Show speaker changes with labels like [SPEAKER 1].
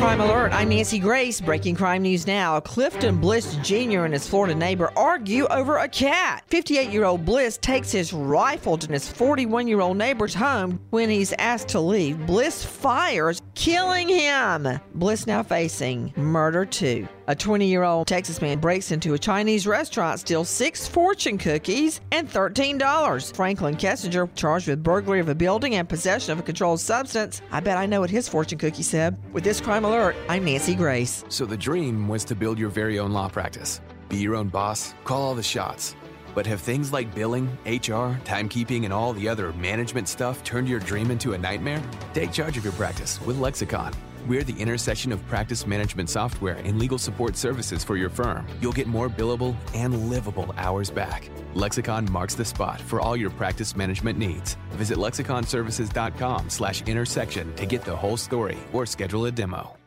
[SPEAKER 1] Crime Alert, I'm Nancy Grace. Breaking crime news now. Clifton Bliss Jr. and his Florida neighbor argue over a cat. 58-year-old Bliss takes his rifle to his 41-year-old neighbor's home. When he's asked to leave, Bliss fires, killing him. Bliss now facing murder too. A 20-year-old Texas man breaks into a Chinese restaurant, steals 6 fortune cookies and $13. Franklin Kessinger charged with burglary of a building and possession of a controlled substance. I bet I know what his fortune cookie said. With this Crime Alert, I'm Nancy Grace.
[SPEAKER 2] So the dream was to build your very own law practice. Be your own boss, call all the shots. But have things like billing, HR, timekeeping, and all the other management stuff turned your dream into a nightmare? Take charge of your practice with Lexicon. We're the intersection of practice management software and legal support services for your firm. You'll get more billable and livable hours back. Lexicon marks the spot for all your practice management needs. Visit lexiconservices.com/intersection to get the whole story or schedule a demo.